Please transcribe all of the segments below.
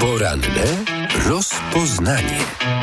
Poranne rozpoznanie.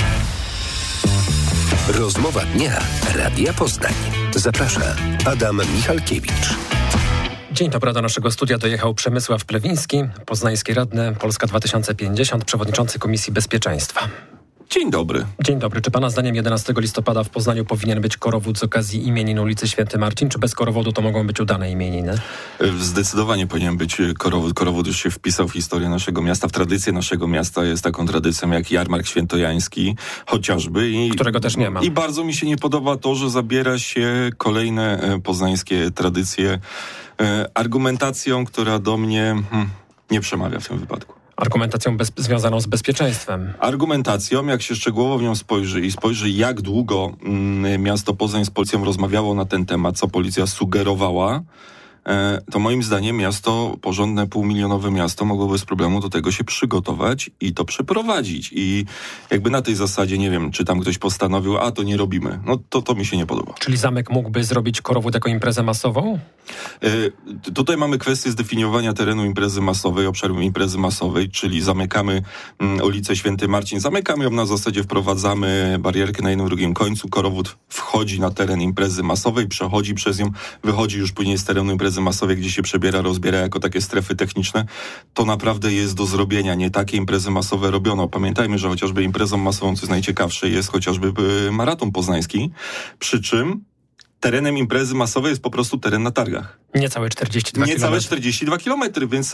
Rozmowa dnia Radia Poznań. Zaprasza Adam Michalkiewicz. Dzień dobry, do naszego studia dojechał Przemysław Plewiński, poznański radny Polska 2050, przewodniczący Komisji Bezpieczeństwa. Dzień dobry. Dzień dobry. Czy pana zdaniem 11 listopada w Poznaniu powinien być korowód z okazji imienin ulicy Święty Marcin, czy bez korowodu to mogą być udane imieniny? Zdecydowanie powinien być korowód. Korowód już się wpisał w historię naszego miasta, w tradycję naszego miasta. Jest taką tradycją jak jarmark świętojański chociażby. Którego też nie ma. I bardzo mi się nie podoba to, że zabiera się kolejne poznańskie tradycje argumentacją, która do mnie nie przemawia w tym wypadku. Argumentacją związaną z bezpieczeństwem. Argumentacją, jak się szczegółowo w nią spojrzy, jak długo miasto Poznań z policją rozmawiało na ten temat, co policja sugerowała, to moim zdaniem miasto, porządne półmilionowe miasto, mogło bez problemu do tego się przygotować i to przeprowadzić. I jakby na tej zasadzie, nie wiem, czy tam ktoś postanowił, to nie robimy. No to mi się nie podoba. Czyli zamek mógłby zrobić korowód jako imprezę masową? Tutaj mamy kwestię zdefiniowania terenu imprezy masowej, obszaru imprezy masowej, czyli zamykamy ulicę Święty Marcin, zamykamy ją na zasadzie, wprowadzamy barierkę na jednym, drugim końcu, korowód wchodzi na teren imprezy masowej, przechodzi przez nią, wychodzi już później z terenu imprezy masowej, gdzie się przebiera, rozbiera jako takie strefy techniczne. To naprawdę jest do zrobienia. Nie takie imprezy masowe robiono. Pamiętajmy, że chociażby imprezą masową, co jest najciekawsze, jest chociażby maraton poznański, przy czym terenem imprezy masowej jest po prostu teren na targach. Niecałe 42 km. Niecałe 42 km, więc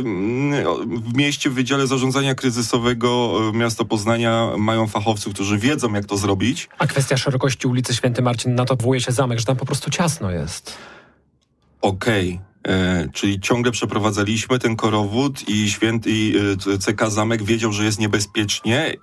w mieście, w Wydziale Zarządzania Kryzysowego miasto Poznania mają fachowców, którzy wiedzą, jak to zrobić. A kwestia szerokości ulicy Święty Marcin, na to powołuje się zamek, że tam po prostu ciasno jest. Okej. Czyli ciągle przeprowadzaliśmy ten korowód i CK Zamek wiedział, że jest niebezpiecznie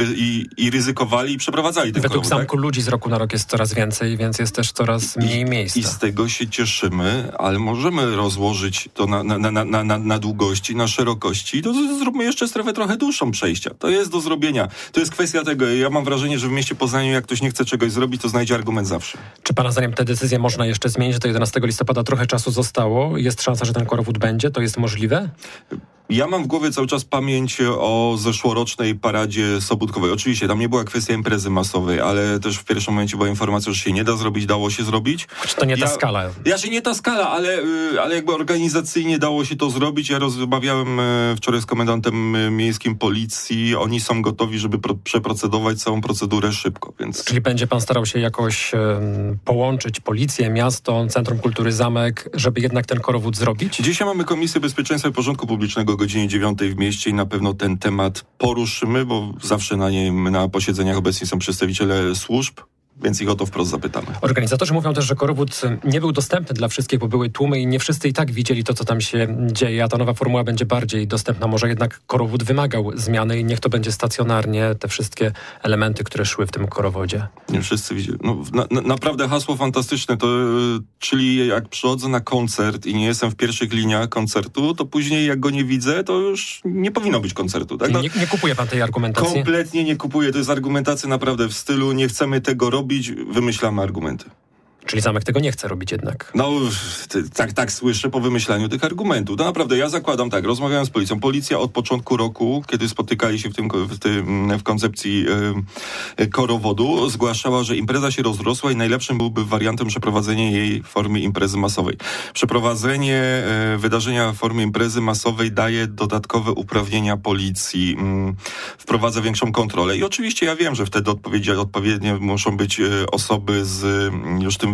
i ryzykowali i przeprowadzali ten korowód. Według zamku ludzi z roku na rok jest coraz więcej, więc jest też coraz mniej miejsca. I z tego się cieszymy, ale możemy rozłożyć to na długości, na szerokości. To zróbmy jeszcze strefę trochę dłuższą przejścia. To jest do zrobienia. To jest kwestia tego. Ja mam wrażenie, że w mieście Poznaniu, jak ktoś nie chce czegoś zrobić, to znajdzie argument zawsze. Czy pana zdaniem te decyzje można jeszcze zmienić? Do 11 listopada trochę czasu zostało. Jest szansa, że ten korowód będzie? To jest możliwe? Ja mam w głowie cały czas pamięć o zeszłorocznej paradzie sobótkowej. Oczywiście tam nie była kwestia imprezy masowej, ale też w pierwszym momencie była informacja, że się nie da zrobić, dało się zrobić. Choć to nie ta skala. Nie ta skala, ale jakby organizacyjnie dało się to zrobić. Ja rozmawiałem wczoraj z komendantem miejskim policji. Oni są gotowi, żeby przeprocedować całą procedurę szybko. Więc... Czyli będzie pan starał się jakoś połączyć policję, miasto, Centrum Kultury Zamek, żeby jednak ten korowód zrobić? Dzisiaj mamy Komisję Bezpieczeństwa i Porządku Publicznego o godzinie 9 w mieście i na pewno ten temat poruszymy, bo zawsze na posiedzeniach obecni są przedstawiciele służb, więc ich o to wprost zapytamy. Organizatorzy mówią też, że korowód nie był dostępny dla wszystkich, bo były tłumy i nie wszyscy i tak widzieli to, co tam się dzieje, a ta nowa formuła będzie bardziej dostępna. Może jednak korowód wymagał zmiany i niech to będzie stacjonarnie, te wszystkie elementy, które szły w tym korowodzie. Nie wszyscy widzieli. Naprawdę hasło fantastyczne, czyli jak przychodzę na koncert i nie jestem w pierwszych liniach koncertu, to później jak go nie widzę, to już nie powinno być koncertu. Tak? Nie kupuje pan tej argumentacji? Kompletnie nie kupuję. To jest argumentacja naprawdę w stylu nie chcemy tego robić, wymyślamy argumenty. Czyli zamek tego nie chce robić jednak. Tak słyszę po wymyślaniu tych argumentów. To naprawdę ja zakładam tak, rozmawiałem z policją. Policja od początku roku, kiedy spotykali się w koncepcji korowodu, zgłaszała, że impreza się rozrosła i najlepszym byłby wariantem przeprowadzenie jej w formie imprezy masowej. Przeprowadzenie wydarzenia w formie imprezy masowej daje dodatkowe uprawnienia policji, wprowadza większą kontrolę. I oczywiście ja wiem, że wtedy odpowiednie muszą być osoby z już tym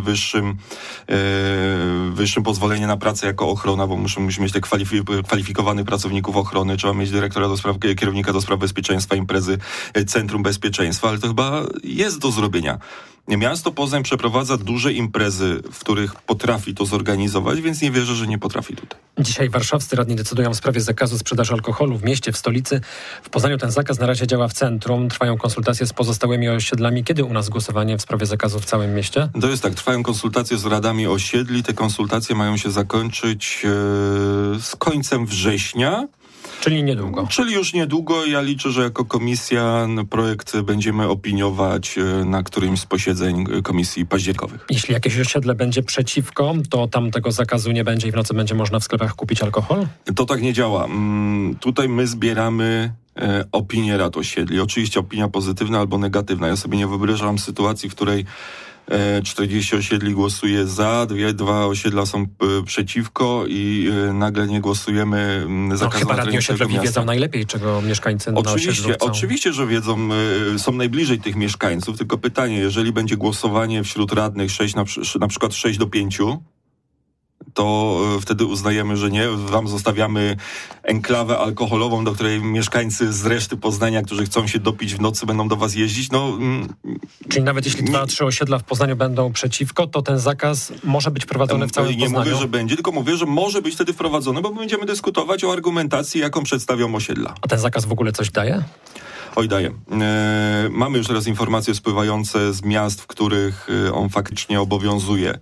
wyższym pozwolenie na pracę jako ochrona, bo musimy mieć tych kwalifikowanych pracowników ochrony, trzeba mieć dyrektora kierownika do spraw bezpieczeństwa imprezy, Centrum Bezpieczeństwa, ale to chyba jest do zrobienia. Miasto Poznań przeprowadza duże imprezy, w których potrafi to zorganizować, więc nie wierzę, że nie potrafi tutaj. Dzisiaj warszawscy radni decydują w sprawie zakazu sprzedaży alkoholu w mieście, w stolicy. W Poznaniu ten zakaz na razie działa w centrum. Trwają konsultacje z pozostałymi osiedlami. Kiedy u nas głosowanie w sprawie zakazu w całym mieście? To jest tak, trwają konsultacje z radami osiedli. Te konsultacje mają się zakończyć z końcem września. Czyli niedługo. Czyli już niedługo. Ja liczę, że jako komisja projekt będziemy opiniować na którymś z posiedzeń komisji październikowych. Jeśli jakieś osiedle będzie przeciwko, to tam tego zakazu nie będzie i w nocy będzie można w sklepach kupić alkohol? To tak nie działa. Tutaj my zbieramy opinię rad osiedli. Oczywiście opinia pozytywna albo negatywna. Ja sobie nie wyobrażam sytuacji, w której 40 osiedli głosuje za, dwa osiedla są przeciwko i nagle nie głosujemy zakazu chyba radni osiedlowi miasta. wiedzą najlepiej, czego mieszkańcy na osiedlu chcą. Oczywiście, że wiedzą, są najbliżej tych mieszkańców, tylko pytanie, jeżeli będzie głosowanie wśród radnych na przykład 6-5, to wtedy uznajemy, że nie. Wam zostawiamy enklawę alkoholową, do której mieszkańcy z reszty Poznania, którzy chcą się dopić w nocy, będą do was jeździć. Czyli nawet jeśli 2-3 osiedla w Poznaniu będą przeciwko, to ten zakaz może być wprowadzony w całym Poznaniu? Nie mówię, że będzie, tylko mówię, że może być wtedy wprowadzony, bo będziemy dyskutować o argumentacji, jaką przedstawią osiedla. A ten zakaz w ogóle coś daje? Oj, daje. Mamy już teraz informacje spływające z miast, w których on faktycznie obowiązuje.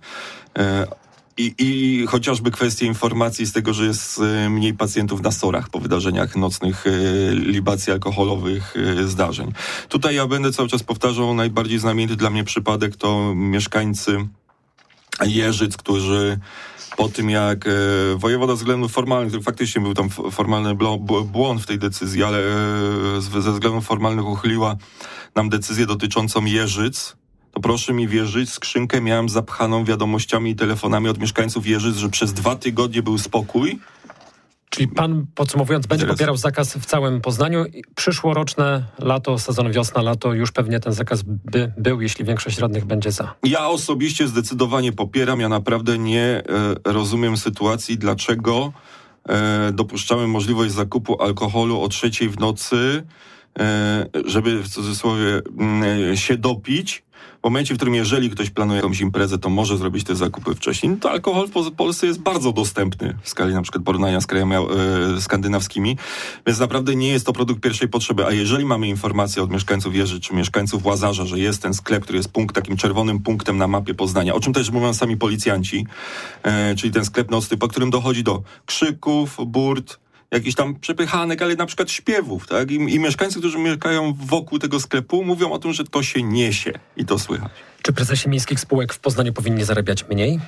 I chociażby kwestie informacji z tego, że jest mniej pacjentów na SOR-ach po wydarzeniach nocnych libacji alkoholowych zdarzeń. Tutaj ja będę cały czas powtarzał, najbardziej znamienity dla mnie przypadek to mieszkańcy Jeżyc, którzy po tym jak wojewoda ze względów formalnych, który faktycznie był tam formalny błąd w tej decyzji, ale ze względów formalnych uchyliła nam decyzję dotyczącą Jeżyc, to proszę mi wierzyć, skrzynkę miałem zapchaną wiadomościami i telefonami od mieszkańców Jeżyc, że przez 2 tygodnie był spokój. Czyli pan, podsumowując, będzie popierał zakaz w całym Poznaniu. Przyszłoroczne lato, sezon wiosna-lato, już pewnie ten zakaz by był, jeśli większość radnych będzie za. Ja osobiście zdecydowanie popieram. Ja naprawdę nie rozumiem sytuacji, dlaczego dopuszczamy możliwość zakupu alkoholu o 3:00 w nocy, żeby w cudzysłowie się dopić. W momencie, w którym jeżeli ktoś planuje jakąś imprezę, to może zrobić te zakupy wcześniej. To alkohol w Polsce jest bardzo dostępny w skali na przykład porównania z krajami skandynawskimi, więc naprawdę nie jest to produkt pierwszej potrzeby. A jeżeli mamy informację od mieszkańców Jerzy czy mieszkańców Łazarza, że jest ten sklep, który jest takim czerwonym punktem na mapie Poznania, o czym też mówią sami policjanci, czyli ten sklep nocny, po którym dochodzi do krzyków, burt, jakichś tam przepychanek, ale na przykład śpiewów, tak? I mieszkańcy, którzy mieszkają wokół tego sklepu, mówią o tym, że to się niesie i to słychać. Czy prezesi miejskich spółek w Poznaniu powinni zarabiać mniej?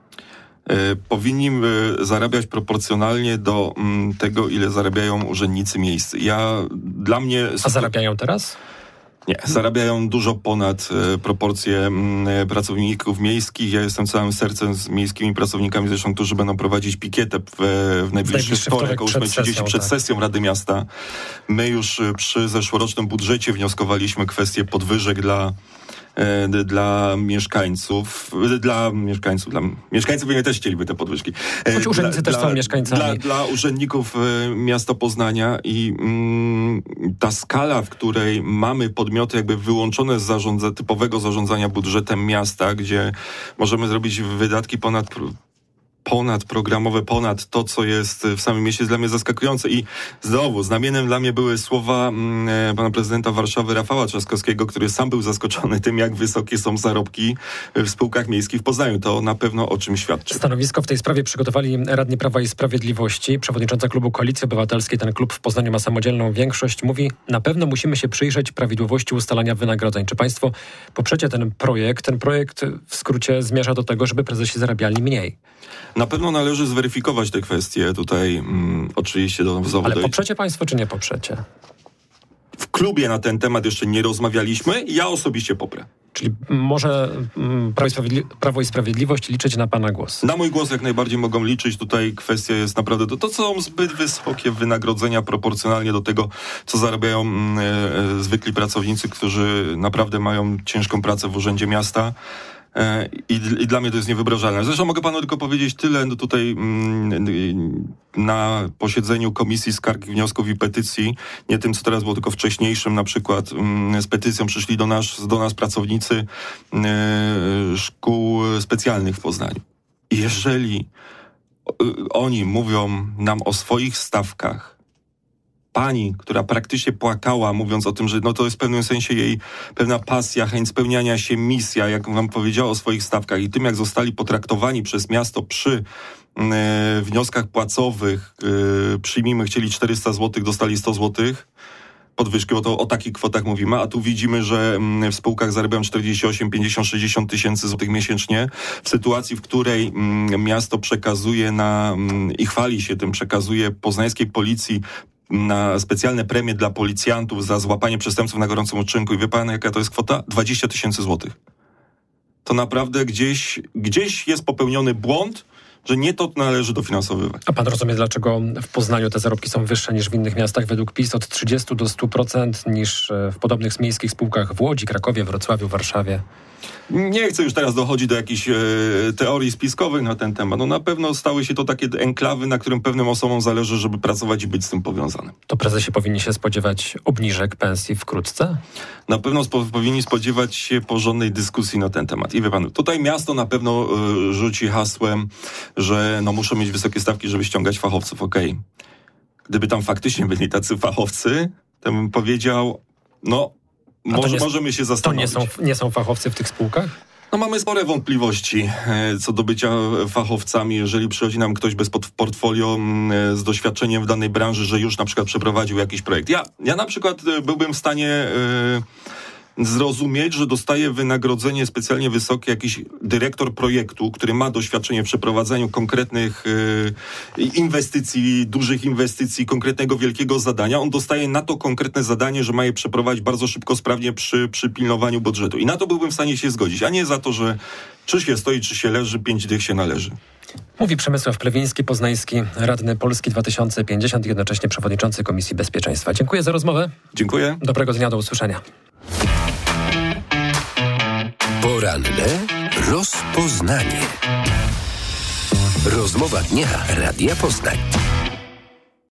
Powinni zarabiać proporcjonalnie do tego, ile zarabiają urzędnicy miejscy. Dla mnie... A zarabiają teraz? Nie, zarabiają dużo ponad proporcje pracowników miejskich. Ja jestem całym sercem z miejskimi pracownikami, zresztą, którzy będą prowadzić pikietę w najbliższy wtorek o 8:30 przed sesją Rady Miasta. My już przy zeszłorocznym budżecie wnioskowaliśmy kwestię podwyżek dla mieszkańców. Mieszkańcy też chcieliby te podwyżki. Choć urzędnicy też są mieszkańcami. Dla urzędników miasta Poznania i ta skala, w której mamy podmioty jakby wyłączone z typowego zarządzania budżetem miasta, gdzie możemy zrobić wydatki ponadprogramowe, ponad to, co jest w samym mieście, jest dla mnie zaskakujące. I znowu, znamieniem dla mnie były słowa pana prezydenta Warszawy Rafała Trzaskowskiego, który sam był zaskoczony tym, jak wysokie są zarobki w spółkach miejskich w Poznaniu. To na pewno o czym świadczy. Stanowisko w tej sprawie przygotowali radni Prawa i Sprawiedliwości. Przewodnicząca klubu Koalicji Obywatelskiej, ten klub w Poznaniu ma samodzielną większość, mówi: na pewno musimy się przyjrzeć prawidłowości ustalania wynagrodzeń. Czy państwo poprzecie ten projekt? Ten projekt w skrócie zmierza do tego, żeby prezesi zarabiali mniej. Na pewno należy zweryfikować te kwestie tutaj, oczywiście do zawodu. Ale poprzecie państwo, czy nie poprzecie? W klubie na ten temat jeszcze nie rozmawialiśmy. Ja osobiście poprę. Czyli może Prawo i Sprawiedliwość liczyć na pana głos? Na mój głos jak najbardziej mogą liczyć. Tutaj kwestia jest naprawdę to są zbyt wysokie wynagrodzenia proporcjonalnie do tego, co zarabiają zwykli pracownicy, którzy naprawdę mają ciężką pracę w Urzędzie Miasta. I dla mnie to jest niewyobrażalne. Zresztą mogę panu tylko powiedzieć tyle, tutaj na posiedzeniu Komisji Skarg, Wniosków i Petycji, nie tym, co teraz było, tylko wcześniejszym, na przykład z petycją przyszli do nas pracownicy szkół specjalnych w Poznaniu. I jeżeli oni mówią nam o swoich stawkach, pani, która praktycznie płakała, mówiąc o tym, że to jest w pewnym sensie jej pewna pasja, chęć spełniania się, misja, jak wam powiedziała o swoich stawkach i tym, jak zostali potraktowani przez miasto przy wnioskach płacowych, przyjmijmy, chcieli 400 zł, dostali 100 zł podwyżki, bo o takich kwotach mówimy, a tu widzimy, że w spółkach zarabiają 48, 50, 60 tysięcy złotych miesięcznie, w sytuacji, w której miasto przekazuje i chwali się tym, przekazuje poznańskiej policji na specjalne premie dla policjantów za złapanie przestępców na gorącym uczynku i wie pan, jaka to jest kwota? 20 000 złotych. To naprawdę gdzieś jest popełniony błąd, że nie to należy dofinansowywać. A pan rozumie, dlaczego w Poznaniu te zarobki są wyższe niż w innych miastach według PiS od 30 do 100% niż w podobnych miejskich spółkach w Łodzi, Krakowie, Wrocławiu, Warszawie? Nie chcę już teraz dochodzić do jakichś teorii spiskowych na ten temat. No na pewno stały się to takie enklawy, na którym pewnym osobom zależy, żeby pracować i być z tym powiązanym. To prezesie powinni się spodziewać obniżek pensji wkrótce? Na pewno powinni spodziewać się porządnej dyskusji na ten temat. I wie pan, tutaj miasto na pewno rzuci hasłem, że muszą mieć wysokie stawki, żeby ściągać fachowców. Okej. Gdyby tam faktycznie byli tacy fachowcy, to bym powiedział, możemy się zastanowić. To nie są fachowcy w tych spółkach? Mamy spore wątpliwości co do bycia fachowcami. Jeżeli przychodzi nam ktoś bez portfolio z doświadczeniem w danej branży, że już na przykład przeprowadził jakiś projekt. Ja na przykład byłbym w stanie zrozumieć, że dostaje wynagrodzenie specjalnie wysokie jakiś dyrektor projektu, który ma doświadczenie w przeprowadzaniu konkretnych inwestycji, dużych inwestycji, konkretnego wielkiego zadania. On dostaje na to konkretne zadanie, że ma je przeprowadzić bardzo szybko, sprawnie przy pilnowaniu budżetu. I na to byłbym w stanie się zgodzić, a nie za to, że czy się stoi, czy się leży, 5 dych się należy. Mówi Przemysław Plewiński, poznański radny Polski 2050 i jednocześnie przewodniczący Komisji Bezpieczeństwa. Dziękuję za rozmowę. Dziękuję. Dobrego dnia, do usłyszenia. Poranne rozpoznanie. Rozmowa dnia Radia Poznań.